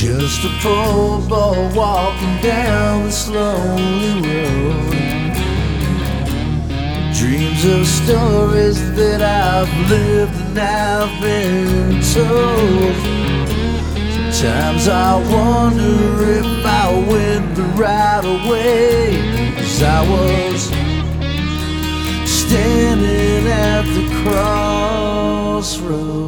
Just a poor boy walking down this lonely road. Dreams of stories that I've lived and I've been told. Sometimes I wonder if I went the right way, 'cause I was standing at the crossroads.